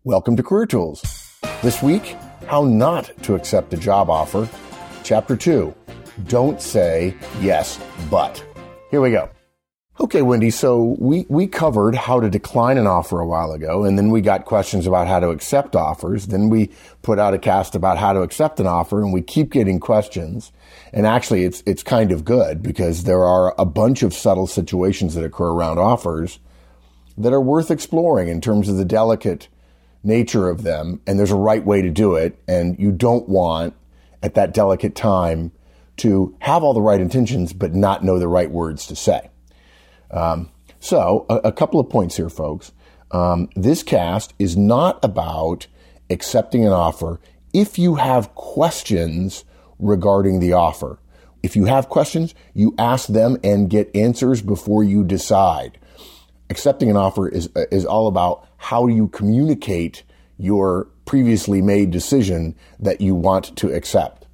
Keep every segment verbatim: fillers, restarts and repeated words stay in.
Welcome to Career Tools. This week, how not to accept a job offer. Chapter two, don't say yes, but. Here we go. Okay, Wendy, so we, we covered how to decline an offer a while ago, and then we got questions about how to accept offers. Then we put out a cast about how to accept an offer, and we keep getting questions. And actually, it's it's kind of good because there are a bunch of subtle situations that occur around offers that are worth exploring in terms of the delicate nature of them, and there's a right way to do it, and you don't want, at that delicate time, to have all the right intentions but not know the right words to say. Um, so, a, a couple of points here, folks. Um, this cast is not about accepting an offer if you have questions regarding the offer. If you have questions, you ask them and get answers before you decide. Accepting an offer is is all about how you communicate your previously made decision that you want to accept.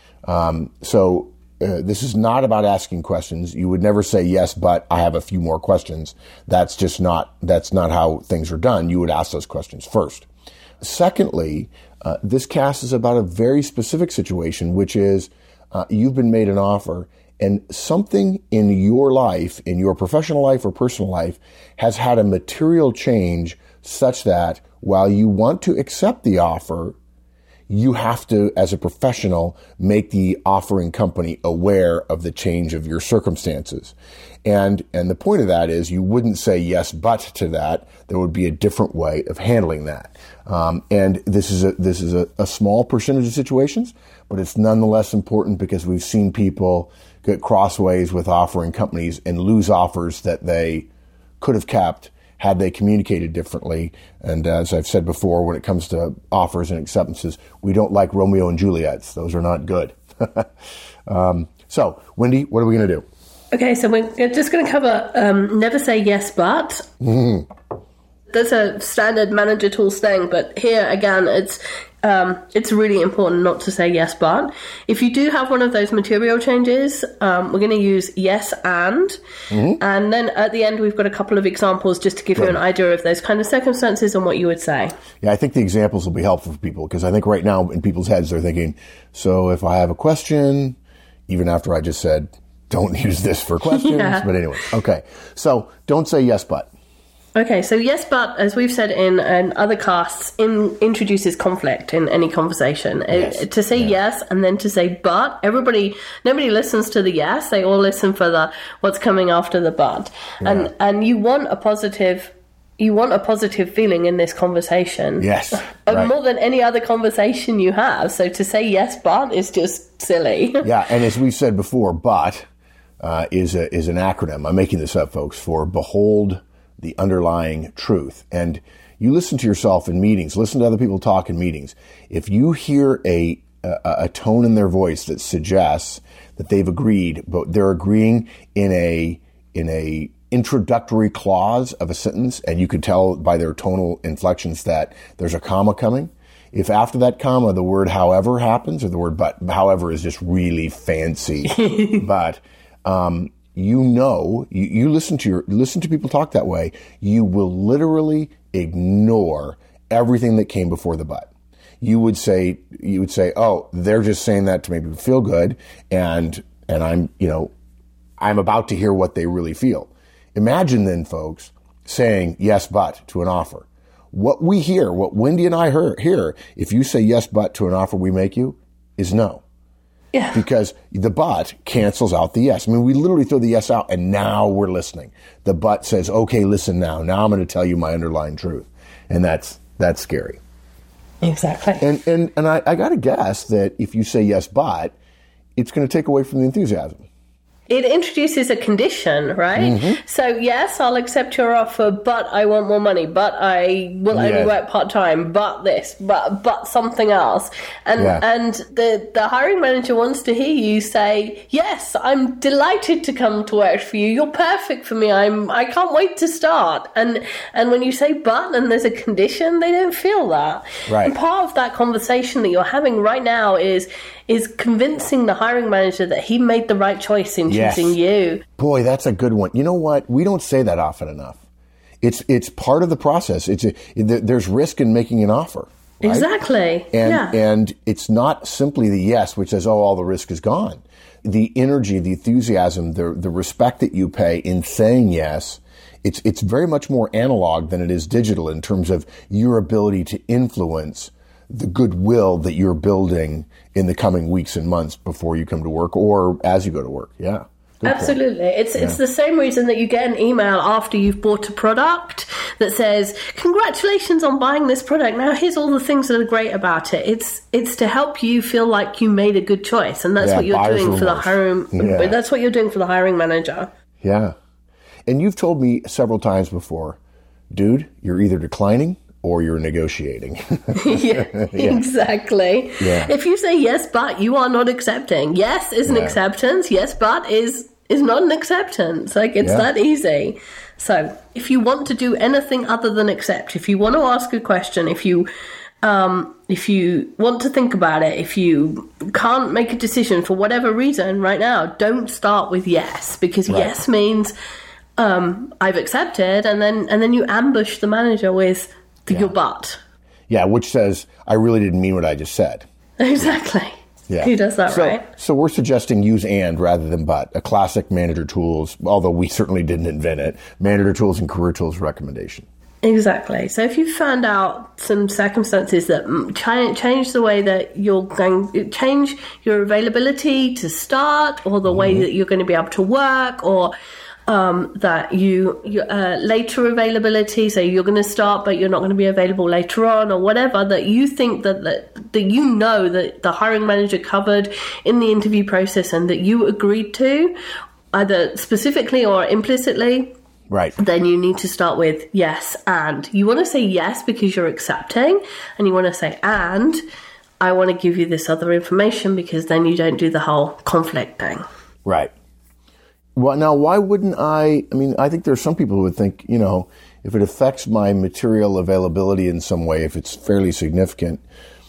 Um, so uh, this is not about asking questions. You would never say, yes, but I have a few more questions. That's just not, that's not how things are done. You would ask those questions first. Secondly, uh, this cast is about a very specific situation, which is uh, you've been made an offer and something in your life, in your professional life or personal life, has had a material change such that while you want to accept the offer, you have to, as a professional, make the offering company aware of the change of your circumstances. And, and the point of that is you wouldn't say yes, but to that. There would be a different way of handling that. Um, and this is a, this is a, a small percentage of situations, but it's nonetheless important because we've seen people get crossways with offering companies and lose offers that they could have kept had they communicated differently. And as I've said before, when it comes to offers and acceptances, we don't like Romeo and Juliets. Those are not good. um, so, Wendy, what are we going to do? Okay, so we're just going to cover um, never say yes, but. Mm-hmm. That's a standard manager tool thing, but here, again, it's um, it's really important not to say yes, but. If you do have one of those material changes, um, we're going to use yes, and. Mm-hmm. And then at the end, we've got a couple of examples just to give Good. you an idea of those kind of circumstances and what you would say. Yeah, I think the examples will be helpful for people because I think right now in people's heads, they're thinking, so if I have a question, even after I just said, don't use this for questions. Yeah. But anyway, okay. So don't say yes, but. Okay, so yes, but, as we've said in, in other casts, in, introduces conflict in any conversation. Yes. It, to say yeah. yes and then to say but, everybody, nobody listens to the yes, they all listen for the what's coming after the but. Yeah. And and you want a positive, you want a positive feeling in this conversation. Yes, right. More than any other conversation you have. So to say yes, but is just silly. Yeah, and as we've said before, but uh, is a, is an acronym. I'm making this up, folks, for behold the underlying truth. And you listen to yourself in meetings, listen to other people talk in meetings. If you hear a, a, a tone in their voice that suggests that they've agreed, but they're agreeing in a, in a introductory clause of a sentence, and you could tell by their tonal inflections that there's a comma coming. If after that comma, the word however happens, or the word but, however is just really fancy, but, um, you know, you, you listen to your, listen to people talk that way, you will literally ignore everything that came before the but. You would say, you would say, oh, they're just saying that to make people feel good. And, and I'm, you know, I'm about to hear what they really feel. Imagine then, folks, saying yes, but to an offer. What we hear, what Wendy and I hear, hear, if you say yes, but to an offer we make you, is no. Yeah. Because the but cancels out the yes. I mean, we literally throw the yes out and now we're listening. The but says, okay, listen now. Now I'm going to tell you my underlying truth. And that's, that's scary. Exactly. And, and, and I, I got to guess that if you say yes, but, it's going to take away from the enthusiasm. It introduces a condition, right? Mm-hmm. So, yes, I'll accept your offer, but I want more money, but I will only yeah. work part-time, but this, but but something else. And yeah. and the, the hiring manager wants to hear you say, yes, I'm delighted to come to work for you. You're perfect for me. I'm, I can't wait to start. And and when you say but and there's a condition, they don't feel that. Right. And part of that conversation that you're having right now is is convincing the hiring manager that he made the right choice in yes. choosing you. Boy, that's a good one. You know what? We don't say that often enough. It's it's part of the process. It's a, there's risk in making an offer. Right? Exactly. And yeah. and it's not simply the yes, which says, oh, all the risk is gone. The energy, the enthusiasm, the the respect that you pay in saying yes, it's it's very much more analog than it is digital in terms of your ability to influence the goodwill that you're building in the coming weeks and months before you come to work or as you go to work. Yeah. Good Absolutely. point. It's yeah. it's the same reason that you get an email after you've bought a product that says, congratulations on buying this product. Now here's all the things that are great about it. It's it's to help you feel like you made a good choice. And that's yeah, what you're doing remorse. for the hiring yeah. that's what you're doing for the hiring manager. Yeah. And you've told me several times before, dude, you're either declining or you're negotiating. yeah, yeah, exactly. Yeah. If you say yes, but you are not accepting. Yes is an yeah. acceptance. Yes, but is is not an acceptance. Like, it's yeah. that easy. So if you want to do anything other than accept, if you want to ask a question, if you um, if you want to think about it, if you can't make a decision for whatever reason right now, don't start with yes, because right. yes means um, I've accepted, and then and then you ambush the manager with Yeah. your butt. Yeah, which says, I really didn't mean what I just said. Exactly. Yeah. Who does that, so, right? So we're suggesting use and rather than but, a classic manager tools, although we certainly didn't invent it, manager tools and career tools recommendation. Exactly. So if you found out some circumstances that ch- change the way that you're going, change your availability to start, or the mm-hmm. way that you're going to be able to work, or Um, that you, you uh, later availability, so you're going to start but you're not going to be available later on, or whatever, that you think that, that that you know that the hiring manager covered in the interview process and that you agreed to, either specifically or implicitly, right? Then you need to start with yes, and you want to say yes because you're accepting, and you want to say and I want to give you this other information, because then you don't do the whole conflict thing. Right. Well, now, why wouldn't I? I mean, I think there's some people who would think, you know, if it affects my material availability in some way, if it's fairly significant,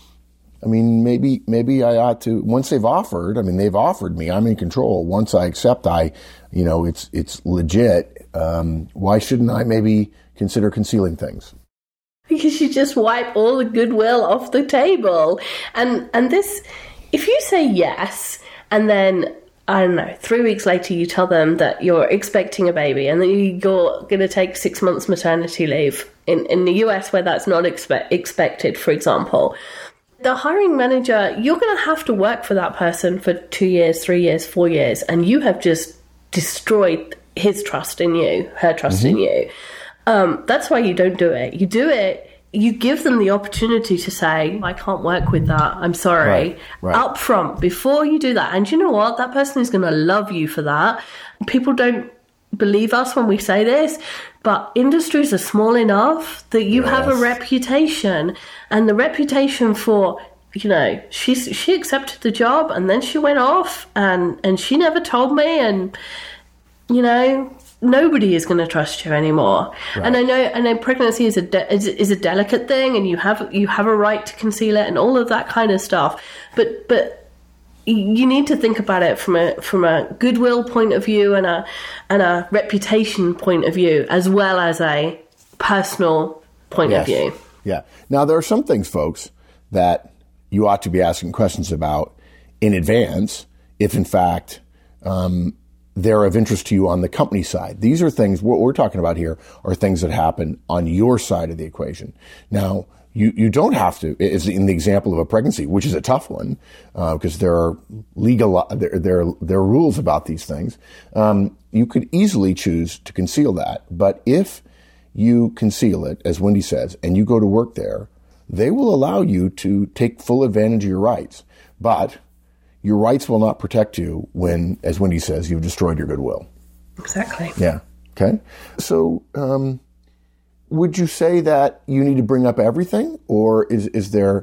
I mean, maybe maybe I ought to, once they've offered, I mean, they've offered me, I'm in control. Once I accept, I, you know, it's it's legit. Um, why shouldn't I maybe consider concealing things? Because you just wipe all the goodwill off the table. And and this, if you say yes, and then I don't know, three weeks later you tell them that you're expecting a baby and that you're going to take six months maternity leave in, in the U S where that's not expe- expected, for example. The hiring manager, you're going to have to work for that person for two years, three years, four years, and you have just destroyed his trust in you, her trust mm-hmm. in you. Um, that's why you don't do it. You do it. You give them the opportunity to say, I can't work with that, I'm sorry, right, right. up front, before you do that. And you know what? That person is going to love you for that. People don't believe us when we say this, but industries are small enough that you yes. have a reputation. And the reputation for, you know, she, she accepted the job and then she went off and, and she never told me, and, you know, nobody is going to trust you anymore. Right. And I know, I know, pregnancy is a de- is, is a delicate thing, and you have you have a right to conceal it, and all of that kind of stuff. But but you need to think about it from a from a goodwill point of view and a and a reputation point of view, as well as a personal point yes. of view. Yeah. Now there are some things, folks, that you ought to be asking questions about in advance, if in fact. Um, they're of interest to you on the company side. These are things, what we're talking about here are things that happen on your side of the equation. Now, you, you don't have to, as in the example of a pregnancy, which is a tough one, uh, because there are legal, there, there, there are rules about these things. Um, you could easily choose to conceal that. But if you conceal it, as Wendy says, and you go to work there, they will allow you to take full advantage of your rights. But your rights will not protect you when, as Wendy says, you've destroyed your goodwill. Exactly. Yeah. Okay. So, um, would you say that you need to bring up everything, or is is there,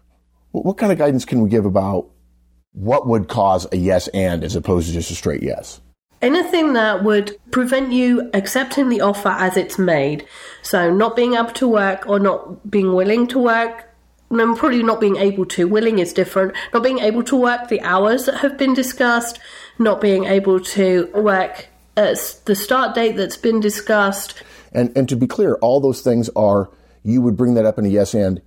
what kind of guidance can we give about what would cause a yes and as opposed to just a straight yes? Anything that would prevent you accepting the offer as it's made. So not being able to work or not being willing to work. No, probably not being able to. Willing is different. Not being able to work the hours that have been discussed. Not being able to work at the start date that's been discussed. And and to be clear, all those things are, you would bring that up in a yes and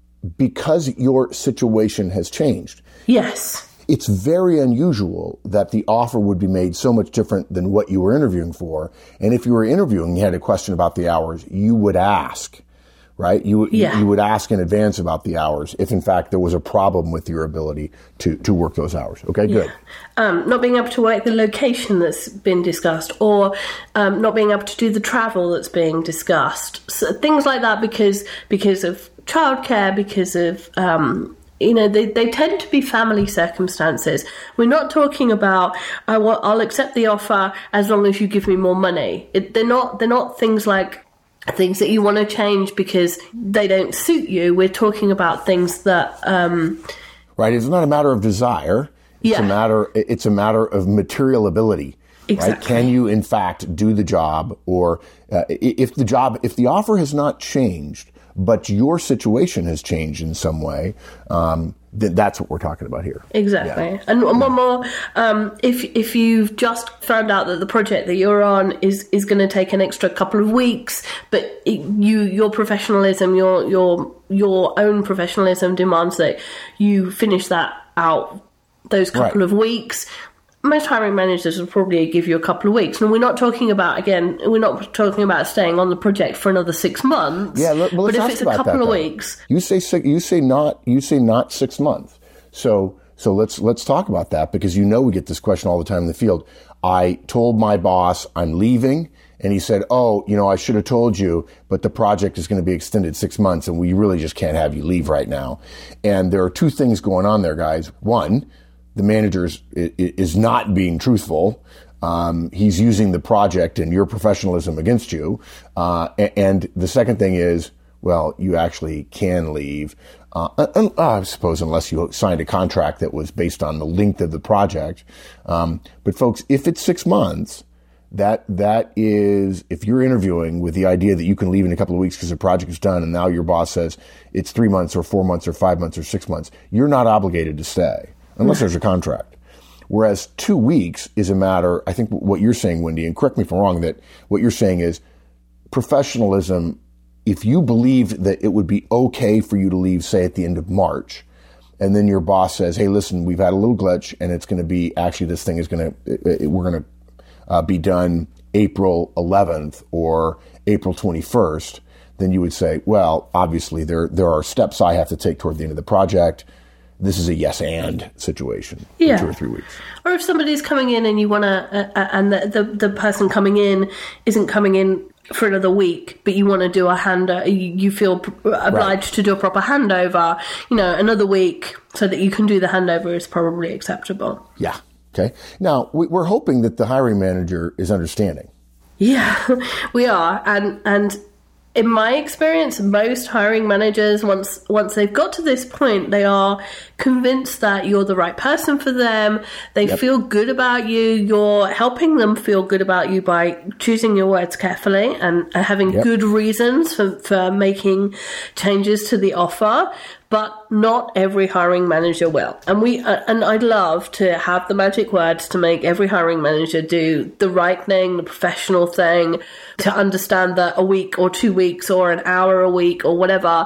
because your situation has changed. Yes. It's very unusual that the offer would be made so much different than what you were interviewing for. And if you were interviewing, you had a question about the hours, you would ask, right? You, yeah. you would ask in advance about the hours if, in fact, there was a problem with your ability to, to work those hours. Okay, good. Yeah. Um, not being able to work the location that's been discussed, or um, not being able to do the travel that's being discussed. So things like that because because of childcare, because of... Um, You know, they, they tend to be family circumstances. We're not talking about, I will, I'll accept the offer as long as you give me more money. It, they're not, they're not things like things that you want to change because they don't suit you. We're talking about things that... Um, right. It's not a matter of desire. It's yeah. a matter, it's a matter of material ability. Exactly. Right? Can you, in fact, do the job? Or uh, if the job, if the offer has not changed, but your situation has changed in some way, um, th- that's what we're talking about here. Exactly. Yeah. And one more, um, if if you've just found out that the project that you're on is, is going to take an extra couple of weeks, but it, you your professionalism, your your your own professionalism demands that you finish that out those couple right. of weeks. Most hiring managers will probably give you a couple of weeks. And we're not talking about, again, we're not talking about staying on the project for another six months. Yeah, well, but if it's a couple that, of though. weeks. You say you say not you say not six months. So so let's let's talk about that, because you know we get this question all the time in the field. I told my boss I'm leaving, and he said, "Oh, you know, I should have told you, but the project is going to be extended six months, and we really just can't have you leave right now." And there are two things going on there, guys. One, the manager is, is not being truthful. Um, he's using the project and your professionalism against you. Uh, and the second thing is, well, you actually can leave. Uh, uh, I suppose unless you signed a contract that was based on the length of the project. Um, but folks, if it's six months, that, that is, if you're interviewing with the idea that you can leave in a couple of weeks because the project is done and now your boss says it's three months or four months or five months or six months, you're not obligated to stay. Unless there's a contract. Whereas two weeks is a matter, I think what you're saying, Wendy, and correct me if I'm wrong, that what you're saying is professionalism, if you believed that it would be okay for you to leave, say, at the end of March, and then your boss says, hey, listen, we've had a little glitch, and it's going to be, actually, this thing is going to, we're going to uh, be done April eleventh or April twenty-first, then you would say, well, obviously, there there are steps I have to take toward the end of the project. This is a yes and situation yeah. for two or three weeks. Or if somebody's coming in and you want to, uh, uh, and the, the the person coming in isn't coming in for another week, but you want to do a handover, you, you feel pr- obliged right. to do a proper handover, you know, another week so that you can do the handover is probably acceptable. Yeah. Okay. Now, we, we're hoping that the hiring manager is understanding. Yeah, we are. And, and, in my experience, most hiring managers, once once they've got to this point, they are convinced that you're the right person for them. They yep. feel good about you. You're helping them feel good about you by choosing your words carefully and having yep. good reasons for, for making changes to the offer. But not every hiring manager will. And we uh, and I'd love to have the magic words to make every hiring manager do the right thing, the professional thing, to understand that a week or two weeks or an hour a week or whatever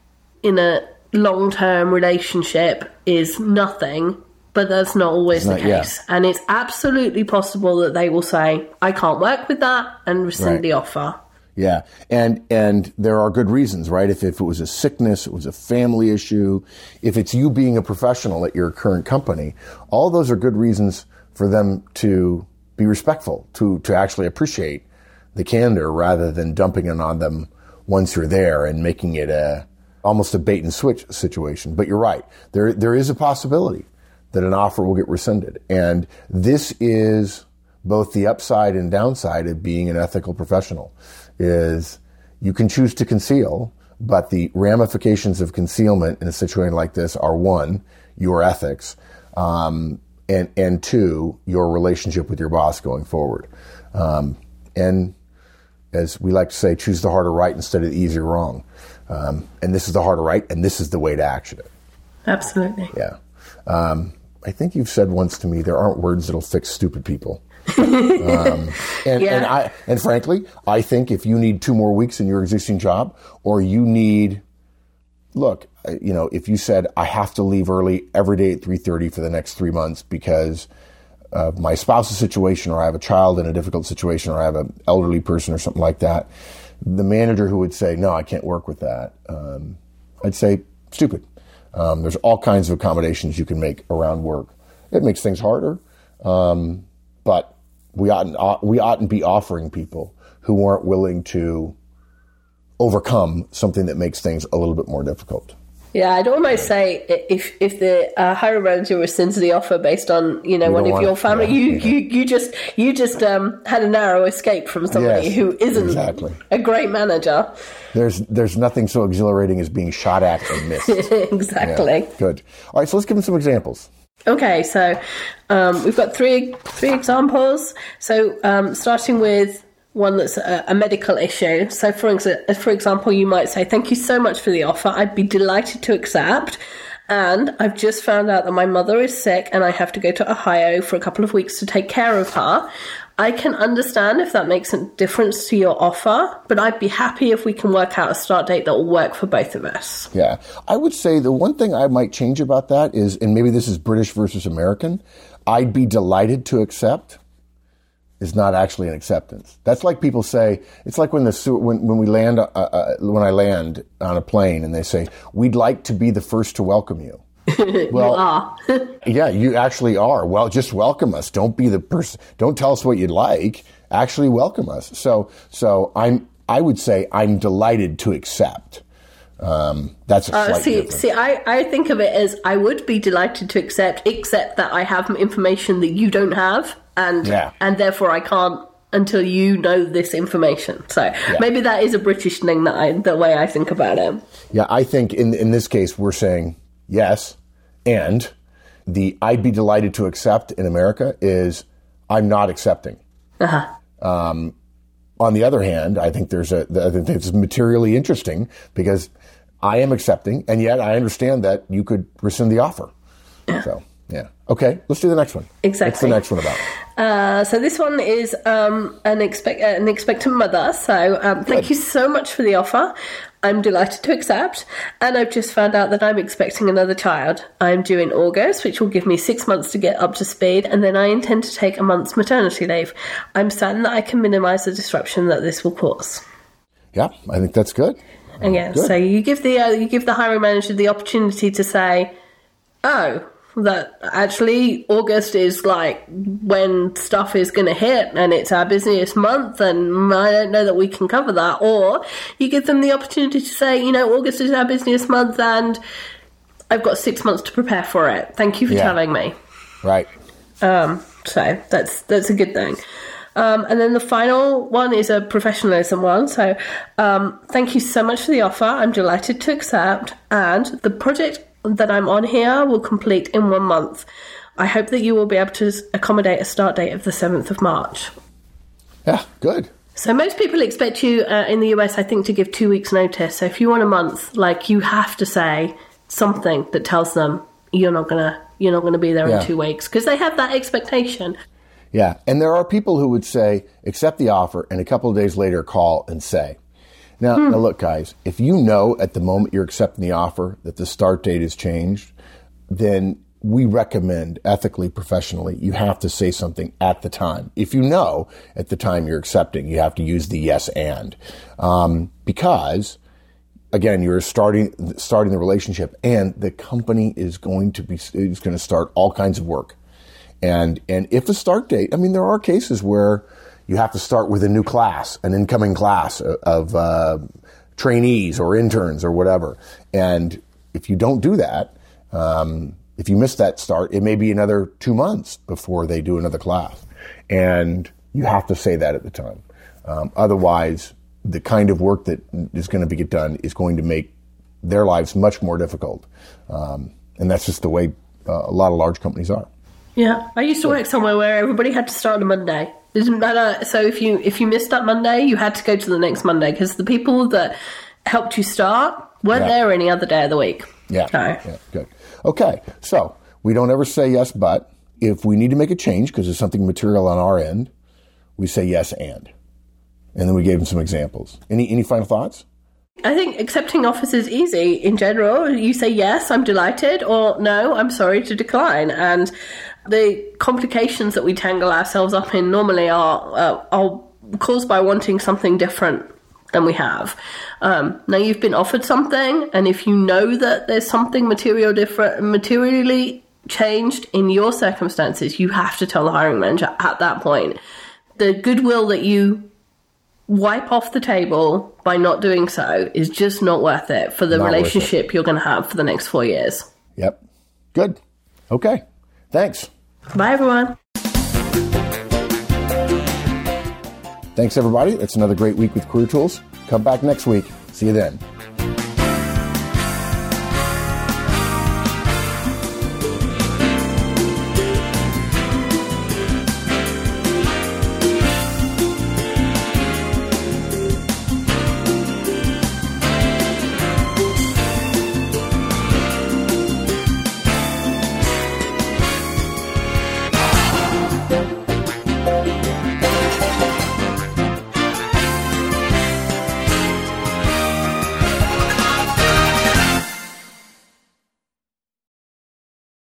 in a long-term relationship is nothing. But that's not always not, the case. Yeah. And it's absolutely possible that they will say, I can't work with that, and rescind right. the offer. Yeah, and and there are good reasons, right? If, if it was a sickness, it was a family issue, if it's you being a professional at your current company, all those are good reasons for them to be respectful, to, to actually appreciate the candor rather than dumping it on them once you're there and making it a almost a bait and switch situation. But you're right, there there is a possibility that an offer will get rescinded. And this is both the upside and downside of being an ethical professional. Is you can choose to conceal, but the ramifications of concealment in a situation like this are, one, your ethics, um, and and two, your relationship with your boss going forward. Um, and as we like to say, choose the harder right instead of the easier wrong. Um, and this is the harder right, and this is the way to action it. Absolutely. Yeah. Um, I think you've said once to me, there aren't words that'll fix stupid people. um, and, yeah. and I and frankly, I think if you need two more weeks in your existing job, or you need, look, you know, if you said I have to leave early every day at three thirty for the next three months because of my spouse's situation, or I have a child in a difficult situation, or I have an elderly person or something like that, the manager who would say, no, I can't work with that, um, I'd say, stupid. Um, there's all kinds of accommodations you can make around work. It makes things harder, um, but we oughtn't, we oughtn't be offering people who aren't willing to overcome something that makes things a little bit more difficult. Yeah, I'd almost say if if the uh, hiring manager rescinds the offer based on, you know, we one of your family, yeah, you, yeah. you you just you just um, had a narrow escape from somebody yes, who isn't exactly. a great manager. There's there's nothing so exhilarating as being shot at and missed. Exactly. Yeah, good. All right, so let's give them some examples. Okay, so um, we've got three three examples. So um, starting with one that's a, a medical issue. So, for, exa- for example, you might say, thank you so much for the offer. I'd be delighted to accept. And I've just found out that my mother is sick and I have to go to Ohio for a couple of weeks to take care of her. I can understand if that makes a difference to your offer, but I'd be happy if we can work out a start date that will work for both of us. Yeah. I would say the one thing I might change about that is, and maybe this is British versus American, I'd be delighted to accept is not actually an acceptance. That's like people say, it's like when the when when we land uh, uh, when I land on a plane and they say, we'd like to be the first to welcome you. Well, you are. Yeah, you actually are. Well, just welcome us. Don't be the person. Don't tell us what you'd like. Actually welcome us. So so I'm I would say I'm delighted to accept. Um, that's a slight uh, see, difference. see, I, I think of it as I would be delighted to accept, except that I have information that you don't have, and yeah. and therefore I can't until you know this information. So yeah. maybe that is a British thing that I, the way I think about it. Yeah, I think in in this case we're saying yes, and the I'd be delighted to accept in America is I'm not accepting. Uh-huh. Um, on the other hand, I think there's a I think it's materially interesting because I am accepting, and yet I understand that you could rescind the offer. Yeah. So, yeah. Okay, let's do the next one. Exactly. What's the next one about? Uh, so this one is um, an, expect, uh, an expectant mother. So um, thank you so much for the offer. I'm delighted to accept. And I've just found out that I'm expecting another child. I'm due in August, which will give me six months to get up to speed. And then I intend to take a month's maternity leave. I'm certain that I can minimize the disruption that this will cause. Yeah, I think that's good. And yeah, good. So you give the uh, you give the hiring manager the opportunity to say, oh, that actually August is like when stuff is going to hit and it's our busiest month and I don't know that we can cover that. Or you give them the opportunity to say, you know, August is our busiest month and I've got six months to prepare for it. Thank you for yeah. telling me. Right. Um, so that's that's a good thing. Um, and then the final one is a professionalism one. So um, thank you so much for the offer. I'm delighted to accept. And the project that I'm on here will complete in one month. I hope that you will be able to accommodate a start date of the seventh of March. Yeah, good. So most people expect you uh, in the U S, I think, to give two weeks notice. So if you want a month, like you have to say something that tells them you're not going to you're not going to be there yeah. in two weeks because they have that expectation. Yeah, and there are people who would say, accept the offer, and a couple of days later call and say. Now, hmm. now, look, guys, if you know at the moment you're accepting the offer that the start date has changed, then we recommend ethically, professionally, you have to say something at the time. If you know at the time you're accepting, you have to use the yes and. Um, because, again, you're starting starting the relationship, and the company is going to be is going to start all kinds of work. And and if the start date, I mean, there are cases where you have to start with a new class, an incoming class of uh, trainees or interns or whatever. And if you don't do that, um, if you miss that start, it may be another two months before they do another class. And you have to say that at the time. Um, otherwise, the kind of work that is going to be get done is going to make their lives much more difficult. Um, and that's just the way uh, a lot of large companies are. Yeah, I used to work somewhere where everybody had to start on a Monday. It didn't matter. So if you if you missed that Monday, you had to go to the next Monday because the people that helped you start weren't yeah. there any other day of the week. Yeah, so. yeah, good. Okay, so we don't ever say yes, but if we need to make a change because there's something material on our end, we say yes and. And then we gave them some examples. Any any final thoughts? I think accepting offers is easy in general. You say yes, I'm delighted, or no, I'm sorry to decline. And the complications that we tangle ourselves up in normally are uh, are caused by wanting something different than we have. Um, now you've been offered something, and if you know that there's something material different, materially changed in your circumstances, you have to tell the hiring manager at that point. The goodwill that you wipe off the table by not doing so is just not worth it for the not relationship you're going to have for the next four years. Yep. Good. Okay. Thanks. Bye, everyone. Thanks, everybody. That's another great week with Career Tools. Come back next week. See you then.